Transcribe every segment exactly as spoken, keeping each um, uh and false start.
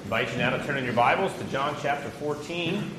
invite you now to turn in your Bibles to John chapter fourteen.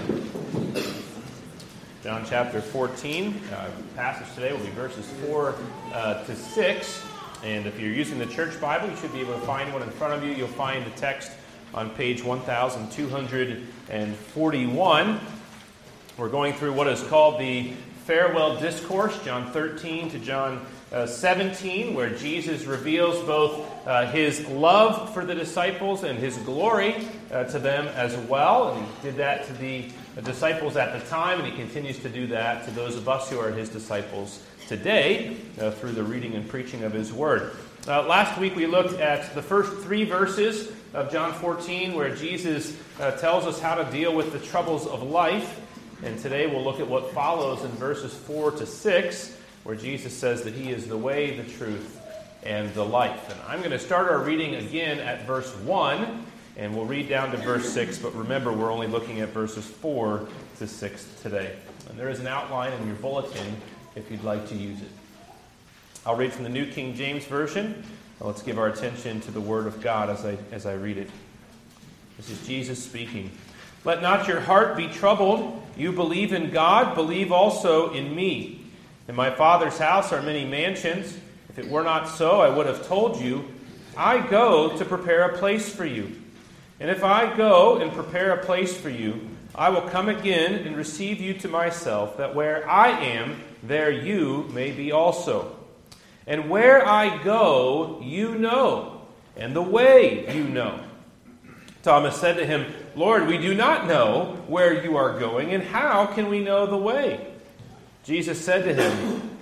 John chapter fourteen. Uh, passage today will be verses four uh, to six. And if you're using the church Bible, you should be able to find one in front of you. You'll find the text on page one thousand two hundred forty-one. We're going through what is called the Farewell Discourse, John thirteen to John uh, seventeen, where Jesus reveals both uh, his love for the disciples and his glory uh, to them as well. And he did that to the disciples at the time, and he continues to do that to those of us who are his disciples today uh, through the reading and preaching of his word. Uh, last week we looked at the first three verses of John fourteen, where Jesus uh, tells us how to deal with the troubles of life. And today we'll look at what follows in verses four to six, where Jesus says that he is the way, the truth, and the life. And I'm going to start our reading again at verse one, and we'll read down to verse six, but remember we're only looking at verses four to six today. And there is an outline in your bulletin if you'd like to use it. I'll read from the New King James Version. Now let's give our attention to the Word of God as I as I read it. This is Jesus speaking. Let not your heart be troubled. You believe in God, believe also in me. In my Father's house are many mansions. If it were not so, I would have told you. I go to prepare a place for you. And if I go and prepare a place for you, I will come again and receive you to myself, that where I am, there you may be also. And where I go, you know, and the way you know. Thomas said to him, Lord, we do not know where you are going, and how can we know the way? Jesus said to him,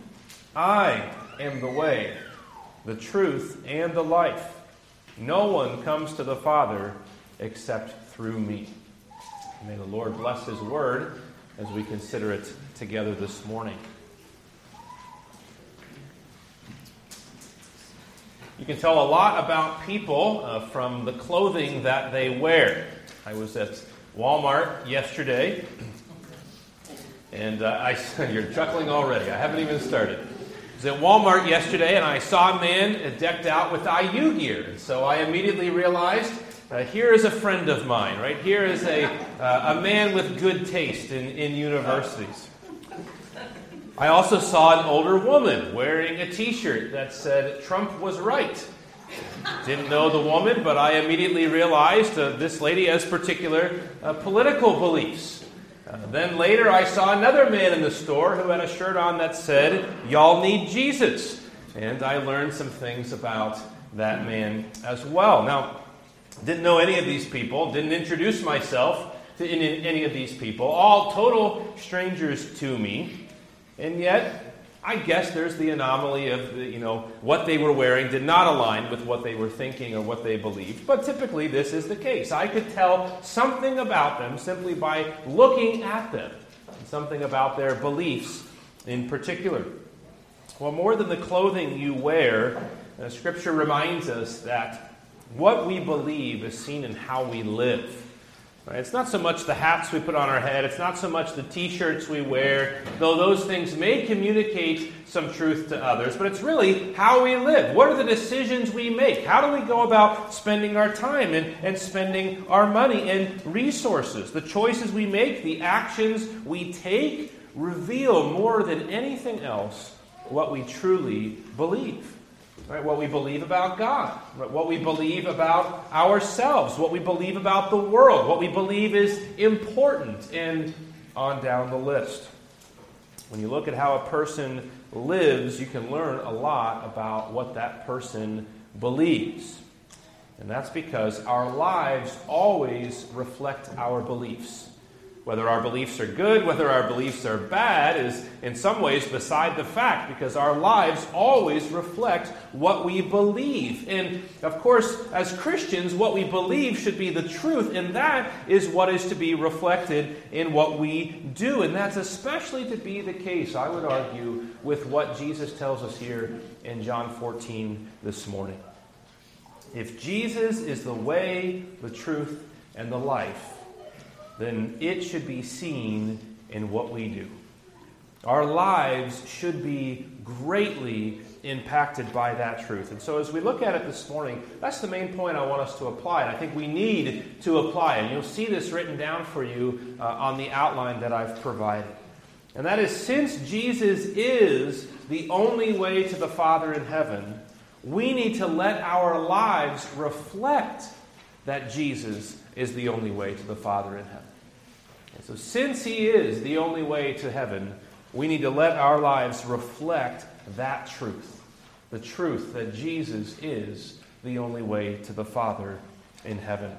I am the way, the truth, and the life. No one comes to the Father except through me. May the Lord bless his word as we consider it together this morning. You can tell a lot about people uh, from the clothing that they wear. I was at Walmart yesterday, and uh, I you're chuckling already. I haven't even started. I was at Walmart yesterday, and I saw a man decked out with I U gear. And so I immediately realized, uh, here is a friend of mine, right? Here is a uh, a man with good taste in, in universities. I also saw an older woman wearing a t-shirt that said, Trump was right. Didn't know the woman, but I immediately realized uh, this lady has particular uh, political beliefs. Uh, then later I saw another man in the store who had a shirt on that said, y'all need Jesus. And I learned some things about that man as well. Now, didn't know any of these people, didn't introduce myself to any of these people, all total strangers to me. And yet, I guess there's the anomaly of, the, you know, what they were wearing did not align with what they were thinking or what they believed. But typically, this is the case. I could tell something about them simply by looking at them, something about their beliefs in particular. Well, more than the clothing you wear, uh, Scripture reminds us that what we believe is seen in how we live. It's not so much the hats we put on our head. It's not so much the t-shirts we wear, though those things may communicate some truth to others. But it's really how we live. What are the decisions we make? How do we go about spending our time and, and spending our money and resources? The choices we make, the actions we take, reveal more than anything else what we truly believe. Right, what we believe about God, right, what we believe about ourselves, what we believe about the world, what we believe is important, and on down the list. When you look at how a person lives, you can learn a lot about what that person believes. And that's because our lives always reflect our beliefs. Whether our beliefs are good, whether our beliefs are bad, is in some ways beside the fact, because our lives always reflect what we believe. And, of course, as Christians, what we believe should be the truth, and that is what is to be reflected in what we do. And that's especially to be the case, I would argue, with what Jesus tells us here in John fourteen this morning. If Jesus is the way, the truth, and the life, then it should be seen in what we do. Our lives should be greatly impacted by that truth. And so as we look at it this morning, that's the main point I want us to apply. And I think we need to apply it. And you'll see this written down for you uh, on the outline that I've provided. And that is, since Jesus is the only way to the Father in heaven, we need to let our lives reflect that Jesus is the only way to the Father in heaven. And so since He is the only way to heaven, we need to let our lives reflect that truth. The truth that Jesus is the only way to the Father in heaven.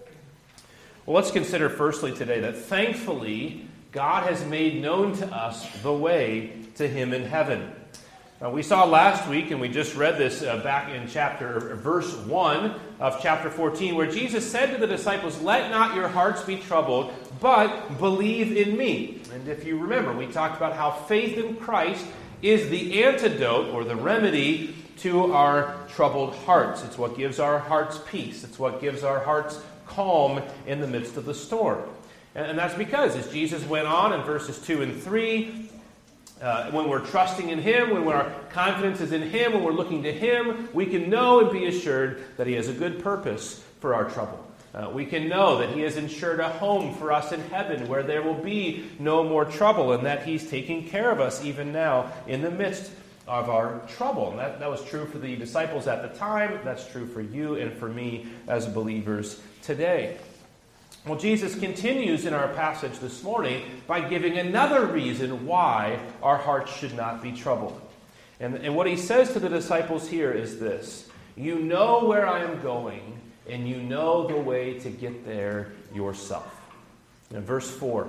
Well, let's consider firstly today that thankfully God has made known to us the way to Him in heaven. Now, we saw last week, and we just read this uh, back in chapter, verse one of chapter fourteen, where Jesus said to the disciples, "Let not your hearts be troubled, but believe in me." And if you remember, we talked about how faith in Christ is the antidote or the remedy to our troubled hearts. It's what gives our hearts peace. It's what gives our hearts calm in the midst of the storm. And, and that's because, as Jesus went on in verses two and three, Uh, when we're trusting in Him, when our confidence is in Him, when we're looking to Him, we can know and be assured that He has a good purpose for our trouble. Uh, we can know that He has ensured a home for us in heaven where there will be no more trouble, and that He's taking care of us even now in the midst of our trouble. And that, that was true for the disciples at the time. That's true for you and for me as believers today. Well, Jesus continues in our passage this morning by giving another reason why our hearts should not be troubled. And, and what He says to the disciples here is this: "You know where I am going, and you know the way to get there yourself." In verse four,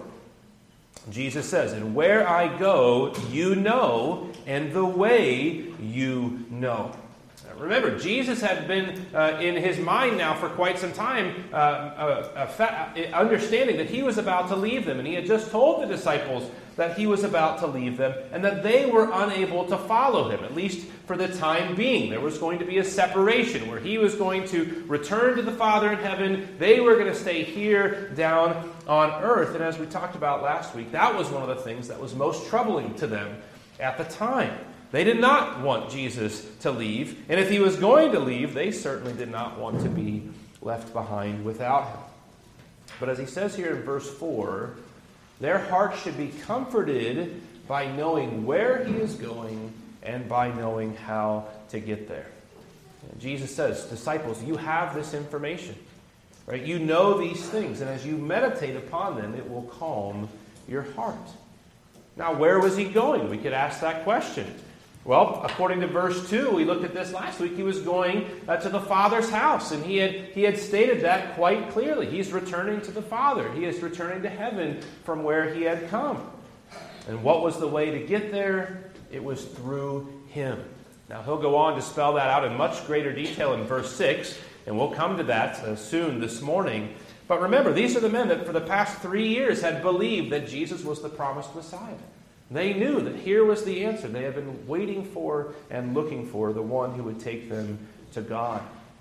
Jesus says, "And where I go, you know, and the way you know." Remember, Jesus had been uh, in His mind now for quite some time, uh, uh, uh, fa- understanding that He was about to leave them. And He had just told the disciples that He was about to leave them and that they were unable to follow Him, at least for the time being. There was going to be a separation where He was going to return to the Father in heaven. They were going to stay here down on earth. And as we talked about last week, that was one of the things that was most troubling to them at the time. They did not want Jesus to leave, and if He was going to leave, they certainly did not want to be left behind without Him. But as He says here in verse four, their hearts should be comforted by knowing where He is going and by knowing how to get there. And Jesus says, "Disciples, you have this information, right? You know these things, and as you meditate upon them, it will calm your heart." Now, where was He going? We could ask that question. Well, according to verse two, we looked at this last week, He was going uh, to the Father's house, and he had, he had stated that quite clearly. He's returning to the Father. He is returning to heaven from where He had come. And what was the way to get there? It was through Him. Now, he'll go on to spell that out in much greater detail in verse six, and we'll come to that uh, soon this morning. But remember, these are the men that for the past three years had believed that Jesus was the promised Messiah. They knew that here was the answer. They had been waiting for and looking for the one who would take them to God.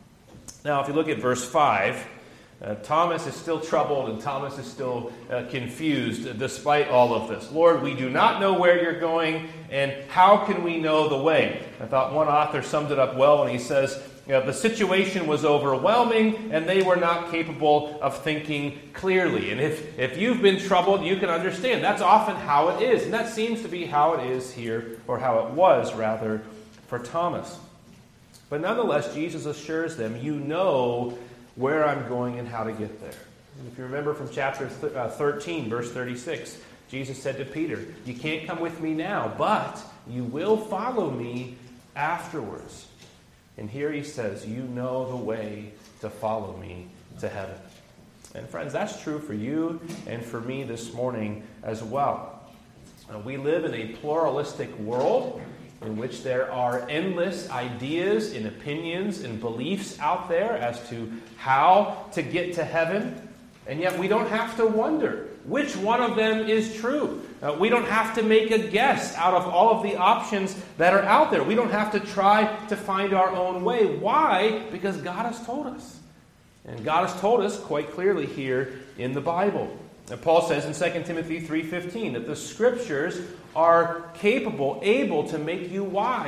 Now, if you look at verse five, uh, Thomas is still troubled and Thomas is still uh, confused despite all of this. "Lord, we do not know where you're going, and how can we know the way?" I thought one author summed it up well when he says, You know, the situation was overwhelming, and they were not capable of thinking clearly. And if, if you've been troubled, you can understand. That's often how it is. And that seems to be how it is here, or how it was, rather, for Thomas. But nonetheless, Jesus assures them, you know where I'm going and how to get there. And if you remember from chapter thirteen, verse thirty-six, Jesus said to Peter, you can't come with me now, but you will follow me afterwards. And here he says, you know the way to follow me to heaven. And friends, that's true for you and for me this morning as well. Uh, we live in a pluralistic world in which there are endless ideas and opinions and beliefs out there as to how to get to heaven. And yet we don't have to wonder which one of them is true. Uh, we don't have to make a guess out of all of the options that are out there. We don't have to try to find our own way. Why? Because God has told us. And God has told us quite clearly here in the Bible. And Paul says in Second Timothy three fifteen that the Scriptures are capable, able to make you wise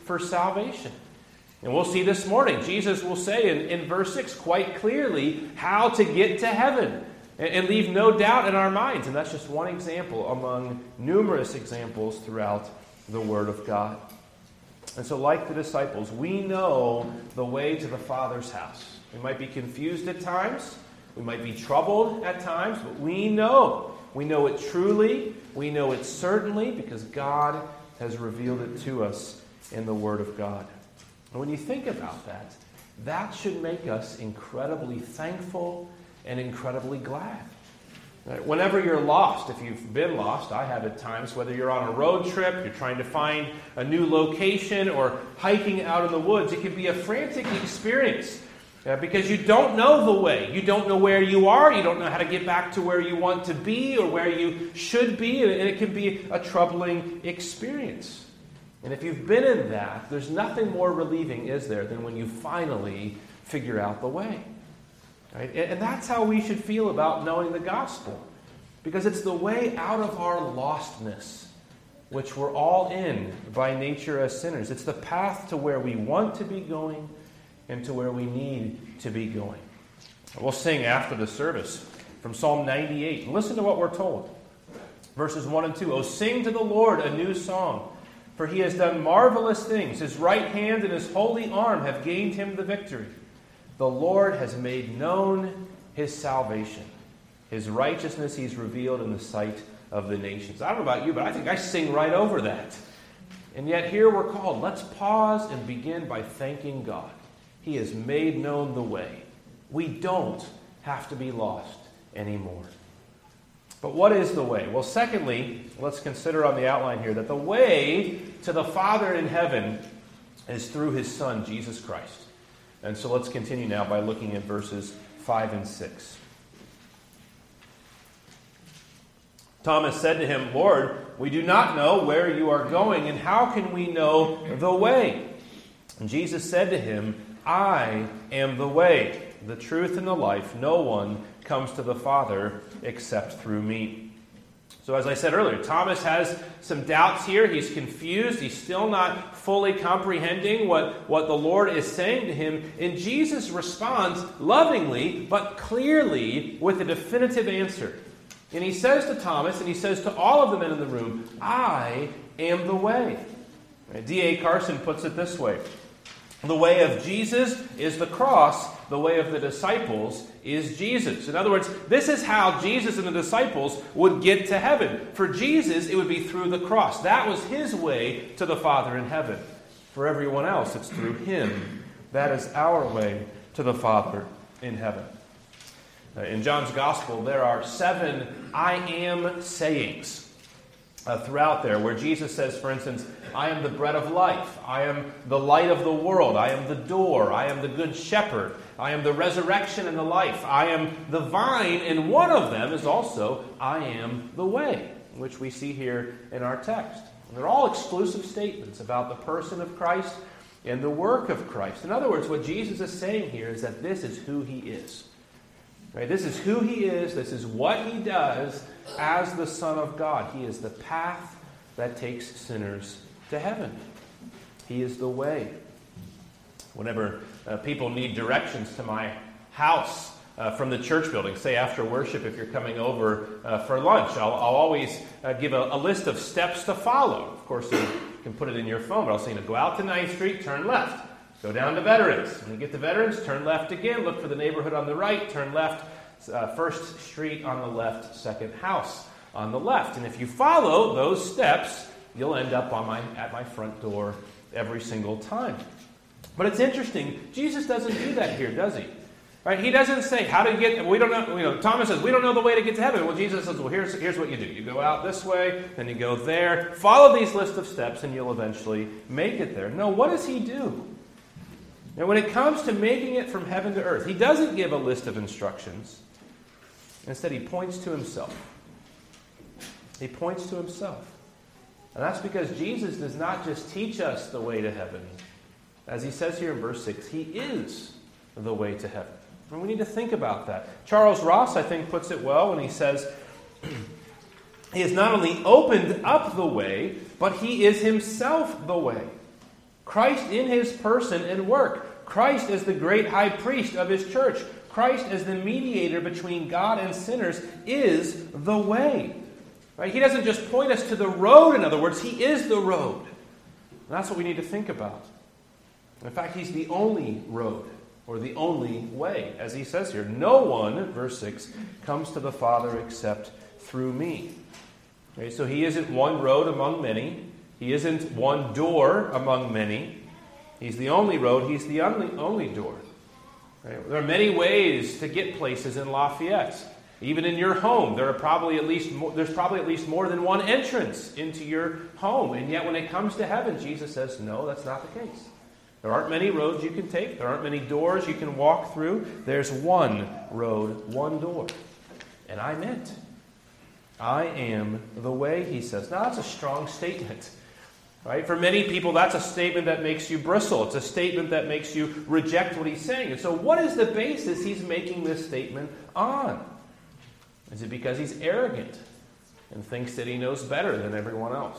for salvation. And we'll see this morning, Jesus will say in, in verse six quite clearly how to get to heaven and, and leave no doubt in our minds. And that's just one example among numerous examples throughout the Word of God. And so like the disciples, we know the way to the Father's house. We might be confused at times. We might be troubled at times, but we know. We know it truly. We know it certainly because God has revealed it to us in the Word of God. And when you think about that, that should make us incredibly thankful and incredibly glad. Right? Whenever you're lost, if you've been lost, I have at times, whether you're on a road trip, you're trying to find a new location, or hiking out in the woods, it can be a frantic experience. Uh, because you don't know the way. You don't know where you are. You don't know how to get back to where you want to be or where you should be. And it can be a troubling experience. And if you've been in that, there's nothing more relieving, is there, than when you finally figure out the way. Right? And that's how we should feel about knowing the gospel. Because it's the way out of our lostness, which we're all in by nature as sinners. It's the path to where we want to be going and to where we need to be going. We'll sing after the service from Psalm ninety-eight. And listen to what we're told. Verses one and two. "Oh, sing to the Lord a new song, for he has done marvelous things. His right hand and his holy arm have gained him the victory. The Lord has made known his salvation. His righteousness he's revealed in the sight of the nations." I don't know about you, but I think I sing right over that. And yet here we're called, let's pause and begin by thanking God. He has made known the way. We don't have to be lost anymore. But what is the way? Well, secondly, let's consider on the outline here that the way to the Father in heaven is through his Son, Jesus Christ. And so let's continue now by looking at verses five and six. Thomas said to him, "Lord, we do not know where you are going, and how can we know the way?" And Jesus said to him, "I am the way, the truth, and the life. No one comes to the Father except through me." So as I said earlier, Thomas has some doubts here. He's confused. He's still not fully comprehending what, what the Lord is saying to him. And Jesus responds lovingly, but clearly with a definitive answer. And he says to Thomas, and he says to all of the men in the room, "I am the way." D A Carson puts it this way: the way of Jesus is the cross. The way of the disciples is Jesus. In other words, this is how Jesus and the disciples would get to heaven. For Jesus, it would be through the cross. That was his way to the Father in heaven. For everyone else, it's through him. That is our way to the Father in heaven. In John's Gospel, there are seven I am sayings Uh, throughout there, where Jesus says, for instance, "I am the bread of life. I am the light of the world. I am the door. I am the good shepherd. I am the resurrection and the life. I am the vine." And one of them is also, "I am the way," which we see here in our text. And they're all exclusive statements about the person of Christ and the work of Christ. In other words, what Jesus is saying here is that this is who he is. Right? This is who he is. This is what he does as the Son of God. He is the path that takes sinners to heaven. He is the way. Whenever uh, people need directions to my house uh, from the church building, say after worship if you're coming over uh, for lunch, I'll, I'll always uh, give a, a list of steps to follow. Of course, you can put it in your phone, but I'll say, you know, go out to ninth Street, turn left. Go down to Veterans. When you get to Veterans, turn left again. Look for the neighborhood on the right. Turn left. Uh, first street on the left. Second house on the left. And if you follow those steps, you'll end up on my at my front door every single time. But it's interesting. Jesus doesn't do that here, does he? Right? He doesn't say, how to get, we don't know, you know, Thomas says, we don't know the way to get to heaven. Well, Jesus says, well, here's, here's what you do. You go out this way, then you go there. Follow these list of steps, and you'll eventually make it there. No, what does he do? Now, when it comes to making it from heaven to earth, he doesn't give a list of instructions. Instead, he points to himself. He points to himself. And that's because Jesus does not just teach us the way to heaven. As he says here in verse six, he is the way to heaven. And we need to think about that. Charles Ross, I think, puts it well when he says, he has not only opened up the way, but he is himself the way. Christ in his person and work. Christ as the great high priest of his church. Christ as the mediator between God and sinners is the way. Right? He doesn't just point us to the road, in other words, he is the road. And that's what we need to think about. In fact, he's the only road, or the only way, as he says here. No one, verse six, comes to the Father except through me. Okay, so he isn't one road among many. He isn't one door among many. He's the only road. He's the only, only door. Right? There are many ways to get places in Lafayette. Even in your home, there are probably at least more, there's probably at least more than one entrance into your home. And yet when it comes to heaven, Jesus says, no, that's not the case. There aren't many roads you can take. There aren't many doors you can walk through. There's one road, one door. And I'm it. I am the way, he says. Now, that's a strong statement. Right? For many people, that's a statement that makes you bristle. It's a statement that makes you reject what he's saying. And so what is the basis he's making this statement on? Is it because he's arrogant and thinks that he knows better than everyone else?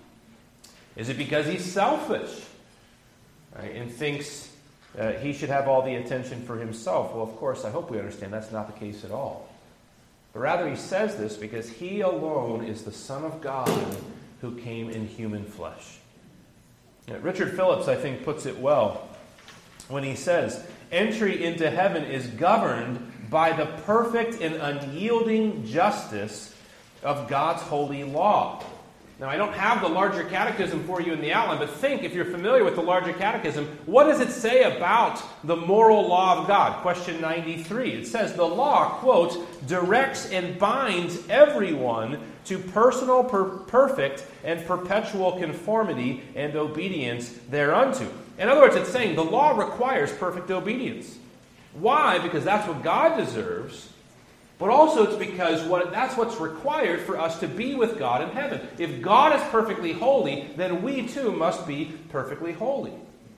Is it because he's selfish? Right, and thinks uh, he should have all the attention for himself? Well, of course, I hope we understand that's not the case at all. But rather he says this because he alone is the Son of God who came in human flesh. Now, Richard Phillips, I think, puts it well when he says, entry into heaven is governed by the perfect and unyielding justice of God's holy law. Now, I don't have the larger catechism for you in the outline, but think, if you're familiar with the larger catechism, what does it say about the moral law of God? Question ninety-three. It says, the law, quote, directs and binds everyone to personal, per- perfect, and perpetual conformity and obedience thereunto. In other words, it's saying the law requires perfect obedience. Why? Because that's what God deserves. But also it's because what, that's what's required for us to be with God in heaven. If God is perfectly holy, then we too must be perfectly holy.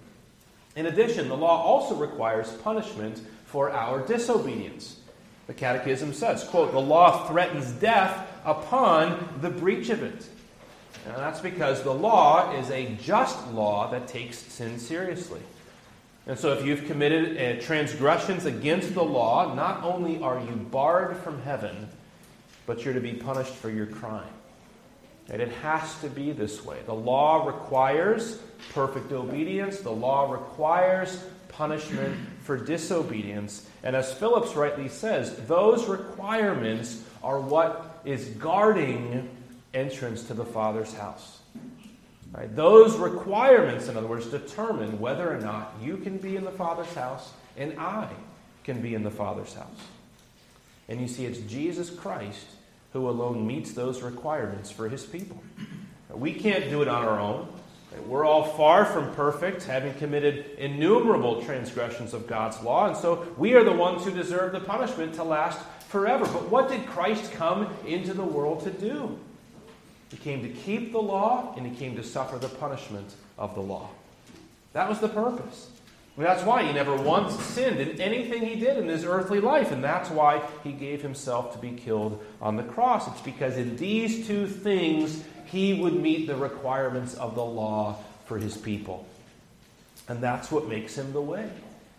In addition, the law also requires punishment for our disobedience. The Catechism says, quote, the law threatens death upon the breach of it. And that's because the law is a just law that takes sin seriously. And so if you've committed uh, transgressions against the law, not only are you barred from heaven, but you're to be punished for your crime. And it has to be this way. The law requires perfect obedience. The law requires punishment for disobedience. And as Phillips rightly says, those requirements are what is guarding entrance to the Father's house. Right? Those requirements, in other words, determine whether or not you can be in the Father's house and I can be in the Father's house. And you see, it's Jesus Christ who alone meets those requirements for his people. We can't do it on our own. We're all far from perfect, having committed innumerable transgressions of God's law, and so we are the ones who deserve the punishment to last forever. But what did Christ come into the world to do? He came to keep the law, and he came to suffer the punishment of the law. That was the purpose. I mean, that's why he never once sinned in anything he did in his earthly life, and that's why he gave himself to be killed on the cross. It's because in these two things, he would meet the requirements of the law for his people. And that's what makes him the way.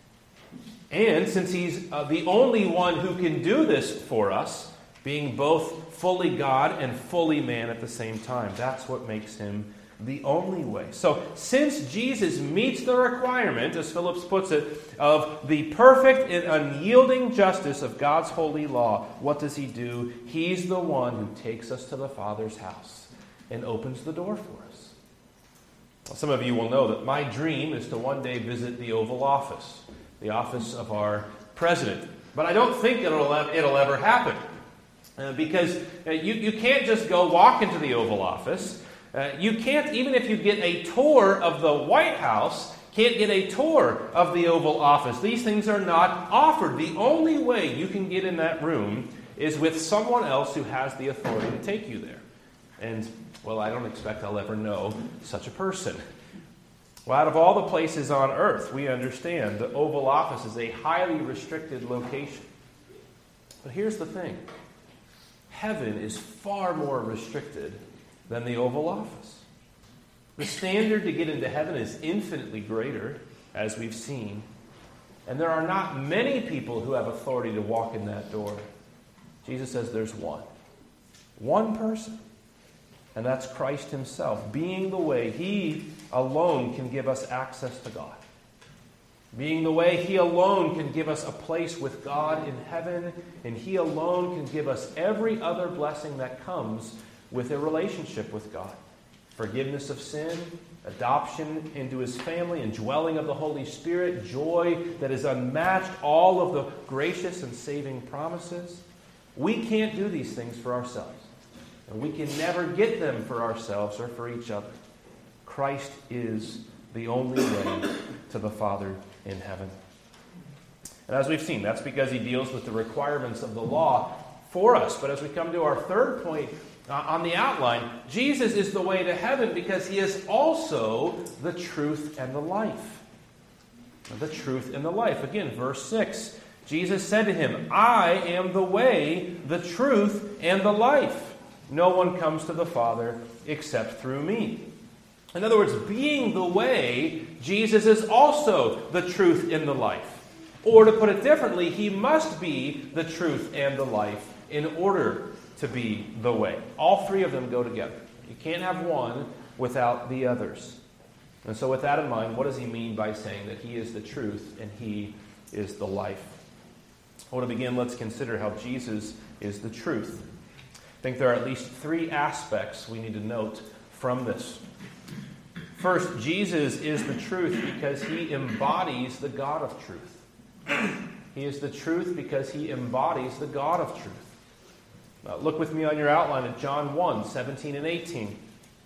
And since he's uh, the only one who can do this for us, being both fully God and fully man at the same time. That's what makes him the only way. So, since Jesus meets the requirement, as Phillips puts it, of the perfect and unyielding justice of God's holy law, what does he do? He's the one who takes us to the Father's house and opens the door for us. Well, some of you will know that my dream is to one day visit the Oval Office, the office of our president. But I don't think it'll, it'll ever happen. Uh, because uh, you, you can't just go walk into the Oval Office. Uh, you can't, even if you get a tour of the White House, can't get a tour of the Oval Office. These things are not offered. The only way you can get in that room is with someone else who has the authority to take you there. And, well, I don't expect I'll ever know such a person. Well, out of all the places on earth, we understand the Oval Office is a highly restricted location. But here's the thing. Heaven is far more restricted than the Oval Office. The standard to get into heaven is infinitely greater, as we've seen. And there are not many people who have authority to walk in that door. Jesus says there's one. One person. And that's Christ himself. Being the way, he alone can give us access to God. Being the way, he alone can give us a place with God in heaven. And he alone can give us every other blessing that comes with a relationship with God. Forgiveness of sin, adoption into his family, indwelling of the Holy Spirit, joy that is unmatched, all of the gracious and saving promises. We can't do these things for ourselves. And we can never get them for ourselves or for each other. Christ is the only way to the Father in heaven. And as we've seen, that's because he deals with the requirements of the law for us. But as we come to our third point, Uh, on the outline, Jesus is the way to heaven because he is also the truth and the life. The truth and the life. Again, verse six. Jesus said to him, I am the way, the truth, and the life. No one comes to the Father except through me. In other words, being the way, Jesus is also the truth and the life. Or to put it differently, he must be the truth and the life in order to be the way. All three of them go together. You can't have one without the others. And so with that in mind, what does he mean by saying that he is the truth and he is the life? Well, to begin, let's consider how Jesus is the truth. I think there are at least three aspects we need to note from this. First, Jesus is the truth because he embodies the God of truth. He is the truth because he embodies the God of truth. Uh, look with me on your outline at John one, seventeen and eighteen.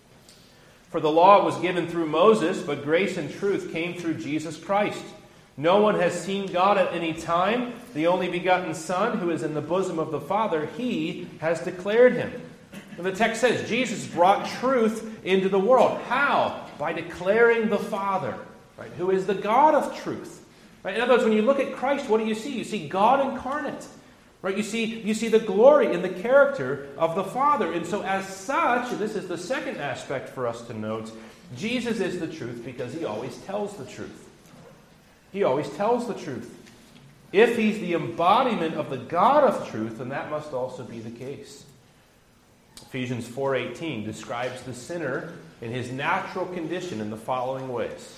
For the law was given through Moses, but grace and truth came through Jesus Christ. No one has seen God at any time. The only begotten Son, who is in the bosom of the Father, he has declared him. And the text says Jesus brought truth into the world. How? By declaring the Father, right, who is the God of truth. Right? In other words, when you look at Christ, what do you see? You see God incarnate. Right? You see, you see the glory in the character of the Father. And so as such, and this is the second aspect for us to note, Jesus is the truth because he always tells the truth. He always tells the truth. If he's the embodiment of the God of truth, then that must also be the case. Ephesians four eighteen describes the sinner in his natural condition in the following ways.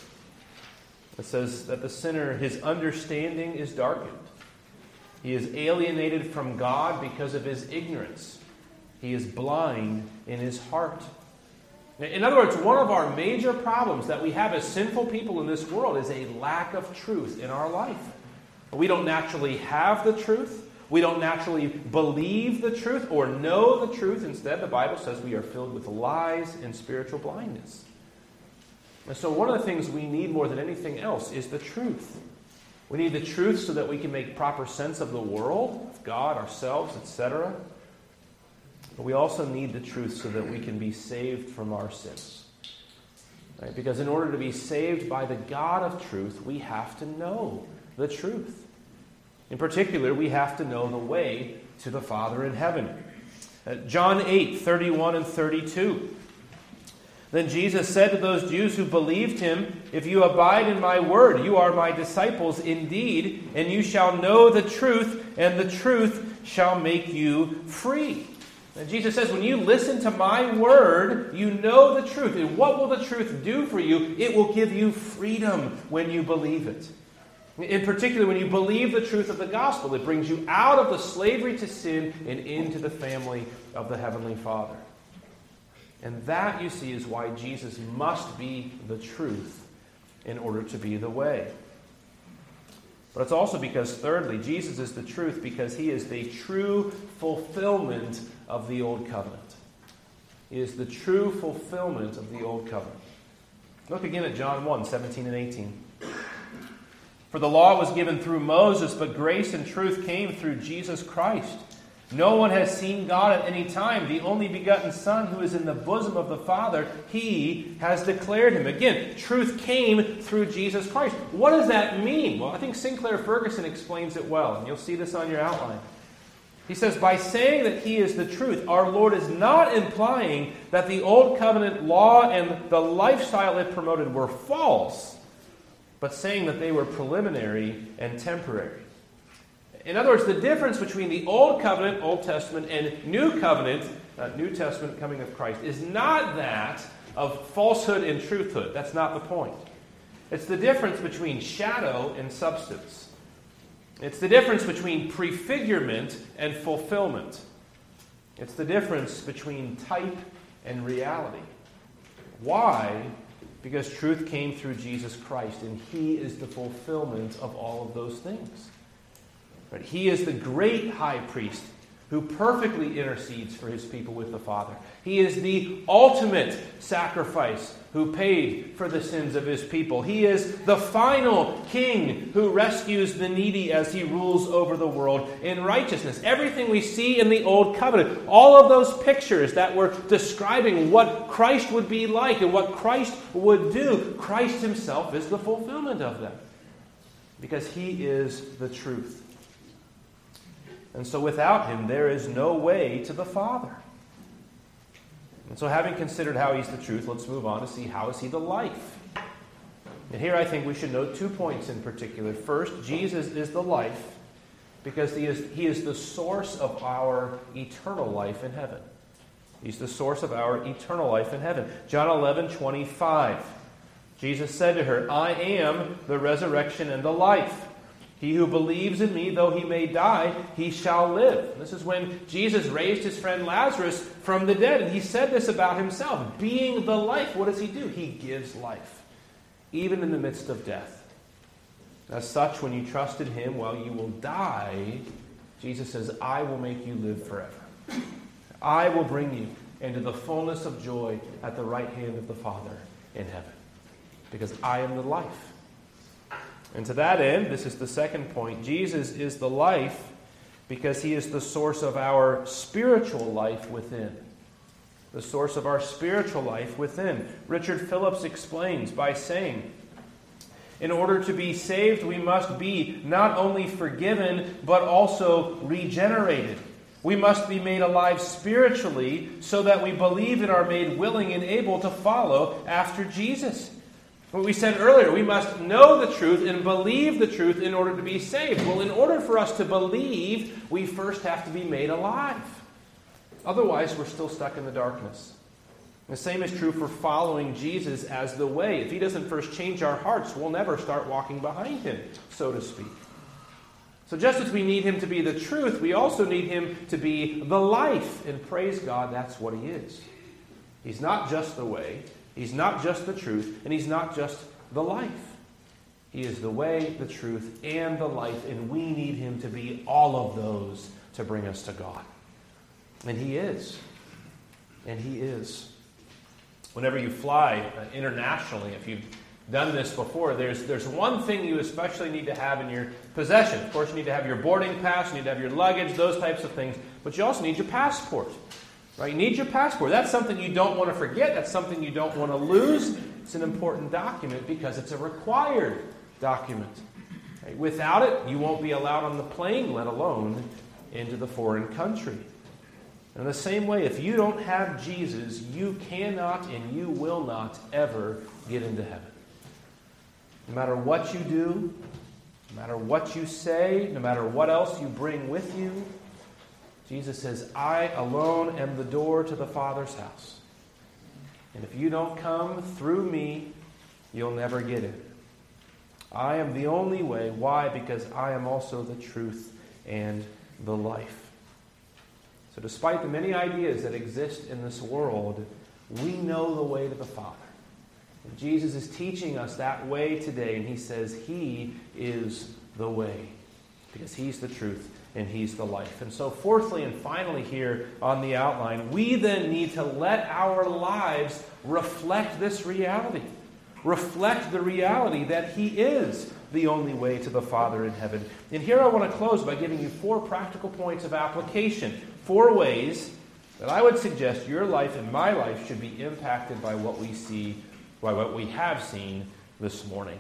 It says that the sinner, his understanding is darkened. He is alienated from God because of his ignorance. He is blind in his heart. In other words, one of our major problems that we have as sinful people in this world is a lack of truth in our life. We don't naturally have the truth. We don't naturally believe the truth or know the truth. Instead, the Bible says we are filled with lies and spiritual blindness. And so one of the things we need more than anything else is the truth. We need the truth so that we can make proper sense of the world, of God, ourselves, et cetera. But we also need the truth so that we can be saved from our sins. Right? Because in order to be saved by the God of truth, we have to know the truth. In particular, we have to know the way to the Father in heaven. Uh, John eight, thirty-one and thirty-two. Then Jesus said to those Jews who believed him, if you abide in my word, you are my disciples indeed, and you shall know the truth, and the truth shall make you free. And Jesus says, when you listen to my word, you know the truth. And what will the truth do for you? It will give you freedom when you believe it. In particular, when you believe the truth of the gospel, it brings you out of the slavery to sin and into the family of the Heavenly Father. And that, you see, is why Jesus must be the truth in order to be the way. But it's also because, thirdly, Jesus is the truth because he is the true fulfillment of the Old Covenant. He is the true fulfillment of the Old Covenant. Look again at John one, seventeen and eighteen. For the law was given through Moses, but grace and truth came through Jesus Christ. No one has seen God at any time. The only begotten Son who is in the bosom of the Father, he has declared him. Again, truth came through Jesus Christ. What does that mean? Well, I think Sinclair Ferguson explains it well, and you'll see this on your outline. He says, by saying that he is the truth, our Lord is not implying that the Old Covenant law and the lifestyle it promoted were false, but saying that they were preliminary and temporary. In other words, the difference between the Old Covenant, Old Testament, and New Covenant, uh, New Testament coming of Christ, is not that of falsehood and truthhood. That's not the point. It's the difference between shadow and substance. It's the difference between prefigurement and fulfillment. It's the difference between type and reality. Why? Because truth came through Jesus Christ, and he is the fulfillment of all of those things. But he is the great high priest who perfectly intercedes for his people with the Father. He is the ultimate sacrifice who paid for the sins of his people. He is the final king who rescues the needy as he rules over the world in righteousness. Everything we see in the Old Covenant, all of those pictures that were describing what Christ would be like and what Christ would do, Christ himself is the fulfillment of them. Because he is the truth. And so without him, there is no way to the Father. And so having considered how he's the truth, let's move on to see how is he the life. And here I think we should note two points in particular. First, Jesus is the life because he is, he is the source of our eternal life in heaven. He's the source of our eternal life in heaven. John eleven twenty-five. Jesus said to her, I am the resurrection and the life. He who believes in me, though he may die, he shall live. This is when Jesus raised his friend Lazarus from the dead. And he said this about himself. Being the life, what does he do? He gives life, even in the midst of death. As such, when you trust in him while you will die, Jesus says, I will make you live forever. I will bring you into the fullness of joy at the right hand of the Father in heaven. Because I am the life. And to that end, this is the second point, Jesus is the life because he is the source of our spiritual life within. The source of our spiritual life within. Richard Phillips explains by saying, in order to be saved, we must be not only forgiven, but also regenerated. We must be made alive spiritually so that we believe and are made willing and able to follow after Jesus. What we said earlier, we must know the truth and believe the truth in order to be saved. Well, in order for us to believe, we first have to be made alive. Otherwise, we're still stuck in the darkness. The same is true for following Jesus as the way. If he doesn't first change our hearts, we'll never start walking behind him, so to speak. So just as we need him to be the truth, we also need him to be the life. And praise God, that's what he is. He's not just the way. He's not just the truth, and he's not just the life. He is the way, the truth, and the life, and we need him to be all of those to bring us to God. And he is. And he is. Whenever you fly uh, internationally, if you've done this before, there's, there's one thing you especially need to have in your possession. Of course, you need to have your boarding pass, you need to have your luggage, those types of things, but you also need your passport. Right? You need your passport. That's something you don't want to forget. That's something you don't want to lose. It's an important document because it's a required document. Right? Without it, you won't be allowed on the plane, let alone into the foreign country. And in the same way, if you don't have Jesus, you cannot and you will not ever get into heaven. No matter what you do, no matter what you say, no matter what else you bring with you, Jesus says, I alone am the door to the Father's house. And if you don't come through me, you'll never get in. I am the only way. Why? Because I am also the truth and the life. So despite the many ideas that exist in this world, we know the way to the Father. And Jesus is teaching us that way today, and he says he is the way. Because he's the truth and he's the life. And so fourthly and finally here on the outline, we then need to let our lives reflect this reality. Reflect the reality that he is the only way to the Father in heaven. And here I want to close by giving you four practical points of application. Four ways that I would suggest your life and my life should be impacted by what we see, by what we have seen this morning.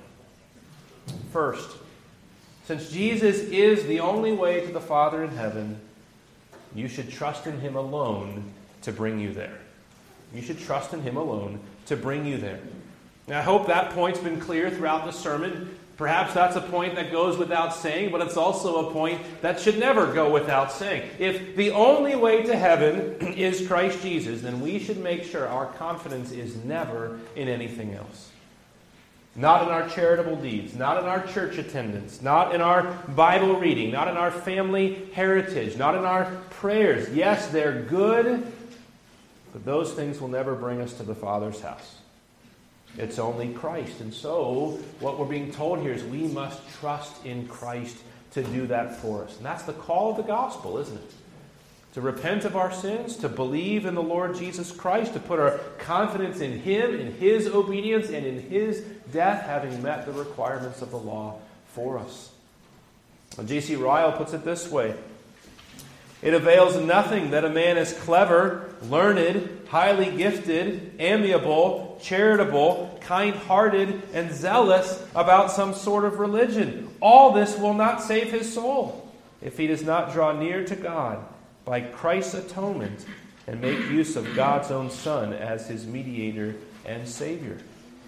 First, since Jesus is the only way to the Father in heaven, you should trust in Him alone to bring you there. You should trust in Him alone to bring you there. Now, I hope that point's been clear throughout the sermon. Perhaps that's a point that goes without saying, but it's also a point that should never go without saying. If the only way to heaven is Christ Jesus, then we should make sure our confidence is never in anything else. Not in our charitable deeds, not in our church attendance, not in our Bible reading, not in our family heritage, not in our prayers. Yes, they're good, but those things will never bring us to the Father's house. It's only Christ. And so, what we're being told here is we must trust in Christ to do that for us. And that's the call of the gospel, isn't it? To repent of our sins, to believe in the Lord Jesus Christ, to put our confidence in Him, in His obedience, and in His death, having met the requirements of the law for us. Well, J C Ryle puts it this way: it avails nothing that a man is clever, learned, highly gifted, amiable, charitable, kind-hearted, and zealous about some sort of religion. All this will not save his soul if he does not draw near to God by Christ's atonement and make use of God's own Son as his mediator and Savior.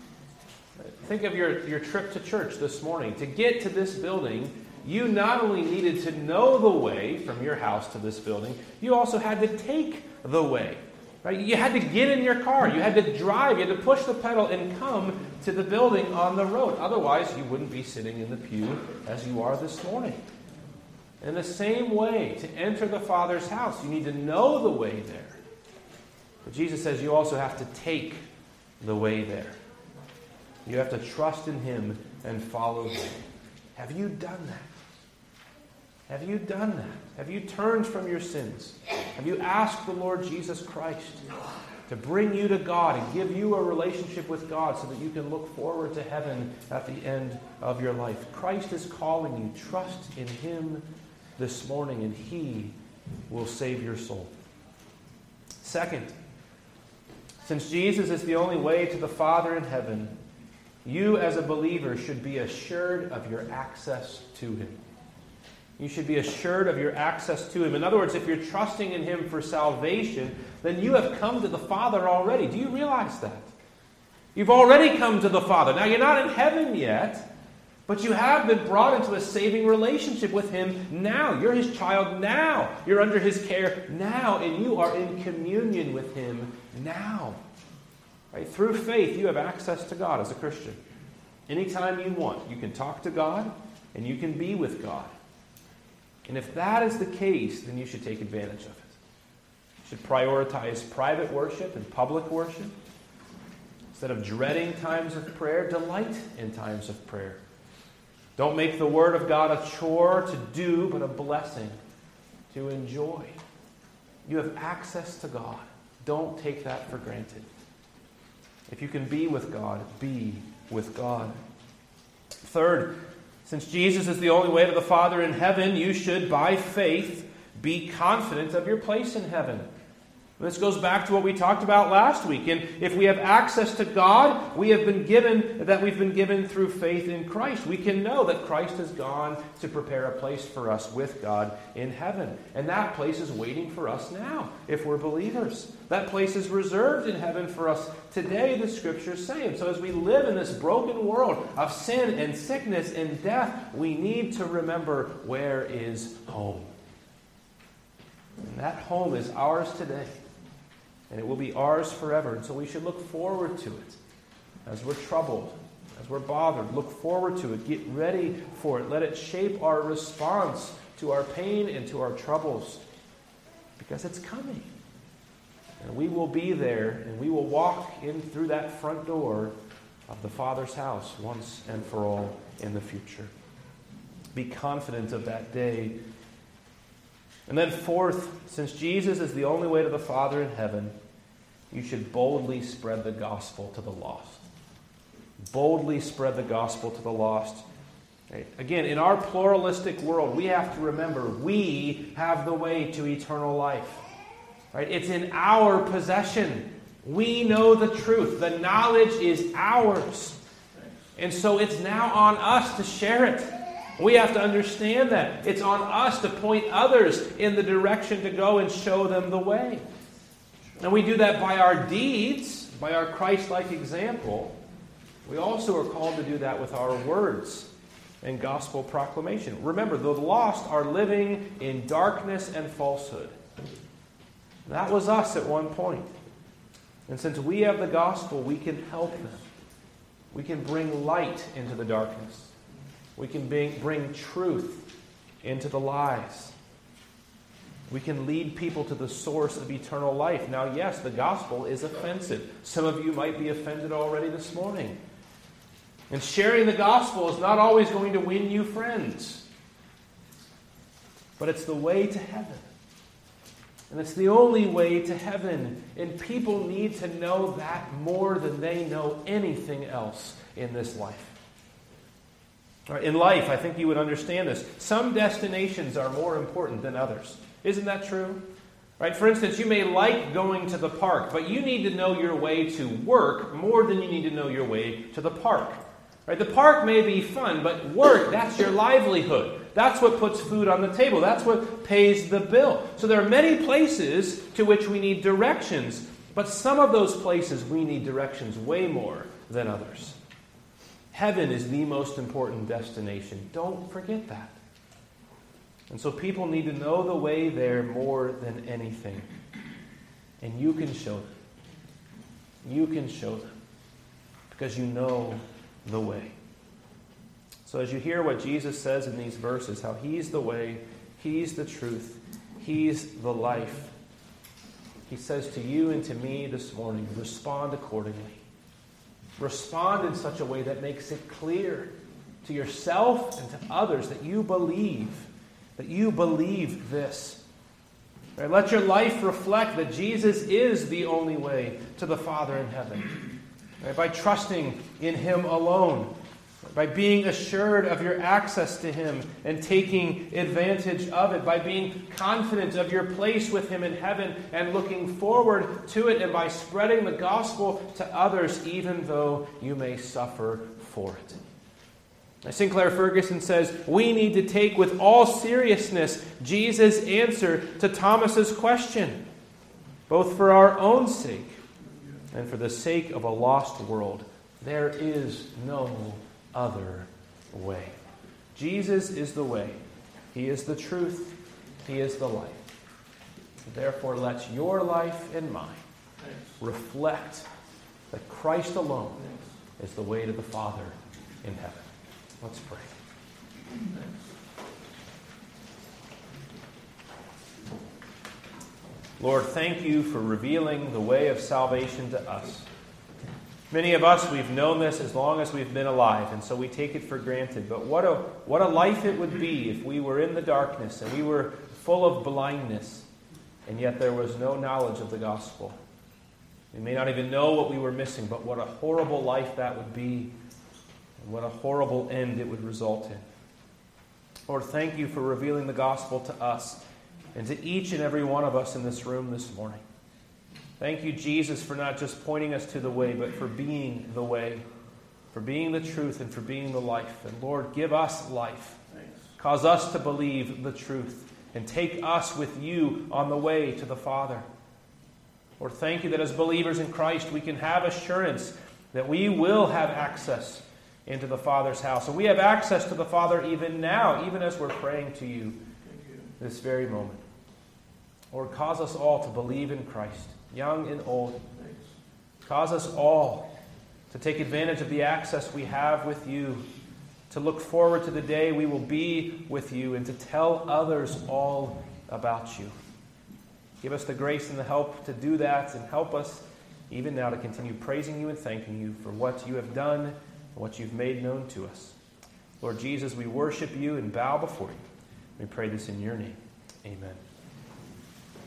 Think of your, your trip to church this morning. To get to this building, you not only needed to know the way from your house to this building, you also had to take the way. Right? You had to get in your car. You had to drive. You had to push the pedal and come to the building on the road. Otherwise, you wouldn't be sitting in the pew as you are this morning. In the same way, to enter the Father's house, you need to know the way there. But Jesus says you also have to take the way there. You have to trust in Him and follow Him. Have you done that? Have you done that? Have you turned from your sins? Have you asked the Lord Jesus Christ to bring you to God and give you a relationship with God so that you can look forward to heaven at the end of your life? Christ is calling you. Trust in Him this morning, and He will save your soul. Second, since Jesus is the only way to the Father in heaven, you as a believer should be assured of your access to Him. You should be assured of your access to Him. In other words, if you're trusting in Him for salvation, then you have come to the Father already. Do you realize that? You've already come to the Father. Now, you're not in heaven yet, but you have been brought into a saving relationship with Him now. You're His child now. You're under His care now, and you are in communion with Him now. Right? Through faith, you have access to God as a Christian. Anytime you want, you can talk to God, and you can be with God. And if that is the case, then you should take advantage of it. You should prioritize private worship and public worship. Instead of dreading times of prayer, delight in times of prayer. Don't make the Word of God a chore to do, but a blessing to enjoy. You have access to God. Don't take that for granted. If you can be with God, be with God. Third, since Jesus is the only way to the Father in heaven, you should, by faith, be confident of your place in heaven. This goes back to what we talked about last week. And if we have access to God, we have been given that we've been given through faith in Christ. We can know that Christ has gone to prepare a place for us with God in heaven. And that place is waiting for us now, if we're believers. That place is reserved in heaven for us today, the Scriptures say. And so as we live in this broken world of sin and sickness and death, we need to remember where is home. And that home is ours today. And it will be ours forever. And so we should look forward to it. As we're troubled, as we're bothered, look forward to it. Get ready for it. Let it shape our response to our pain and to our troubles. Because it's coming. And we will be there, and we will walk in through that front door of the Father's house once and for all in the future. Be confident of that day. And then fourth, since Jesus is the only way to the Father in heaven, you should boldly spread the gospel to the lost. Boldly spread the gospel to the lost. Right? Again, in our pluralistic world, we have to remember we have the way to eternal life. Right? It's in our possession. We know the truth. The knowledge is ours. And so it's now on us to share it. We have to understand that. It's on us to point others in the direction to go and show them the way. And we do that by our deeds, by our Christ-like example. We also are called to do that with our words and gospel proclamation. Remember, the lost are living in darkness and falsehood. That was us at one point. And since we have the gospel, we can help them. We can bring light into the darkness. We can bring, bring truth into the lies. We can lead people to the source of eternal life. Now, yes, the gospel is offensive. Some of you might be offended already this morning. And sharing the gospel is not always going to win you friends. But it's the way to heaven. And it's the only way to heaven. And people need to know that more than they know anything else in this life. In life, I think you would understand this. Some destinations are more important than others. Isn't that true? Right? For instance, you may like going to the park, but you need to know your way to work more than you need to know your way to the park. Right? The park may be fun, but work, that's your livelihood. That's what puts food on the table. That's what pays the bill. So there are many places to which we need directions, but some of those places we need directions way more than others. Heaven is the most important destination. Don't forget that. And so people need to know the way there more than anything. And you can show them. You can show them. Because you know the way. So as you hear what Jesus says in these verses, how He's the way, He's the truth, He's the life, He says to you and to me this morning, respond accordingly. Respond in such a way that makes it clear to yourself and to others that you believe, that you believe this. Right? Let your life reflect that Jesus is the only way to the Father in heaven. Right? By trusting in Him alone. By being assured of your access to Him and taking advantage of it. By being confident of your place with Him in heaven and looking forward to it. And by spreading the gospel to others even though you may suffer for it. Now, Sinclair Ferguson says, we need to take with all seriousness Jesus' answer to Thomas's question. Both for our own sake and for the sake of a lost world. There is no other way. Jesus is the way. He is the truth. He is the life. Therefore, let your life and mine reflect that Christ alone is the way to the Father in heaven. Let's pray. Lord, thank you for revealing the way of salvation to us. Many of us, we've known this as long as we've been alive, and so we take it for granted. But what a what a life it would be if we were in the darkness and we were full of blindness, and yet there was no knowledge of the gospel. We may not even know what we were missing, but what a horrible life that would be, and what a horrible end it would result in. Lord, thank you for revealing the gospel to us and to each and every one of us in this room this morning. Thank you, Jesus, for not just pointing us to the way, but for being the way, for being the truth, and for being the life. And Lord, give us life. Thanks. Cause us to believe the truth, and take us with you on the way to the Father. Lord, thank you that as believers in Christ, we can have assurance that we will have access into the Father's house. And we have access to the Father even now, even as we're praying to you, you. this very moment. Lord, cause us all to believe in Christ, young and old. Cause us all to take advantage of the access we have with you, to look forward to the day we will be with you, and to tell others all about you. Give us the grace and the help to do that, and help us even now to continue praising you and thanking you for what you have done and what you've made known to us. Lord Jesus, we worship you and bow before you. We pray this in your name. Amen.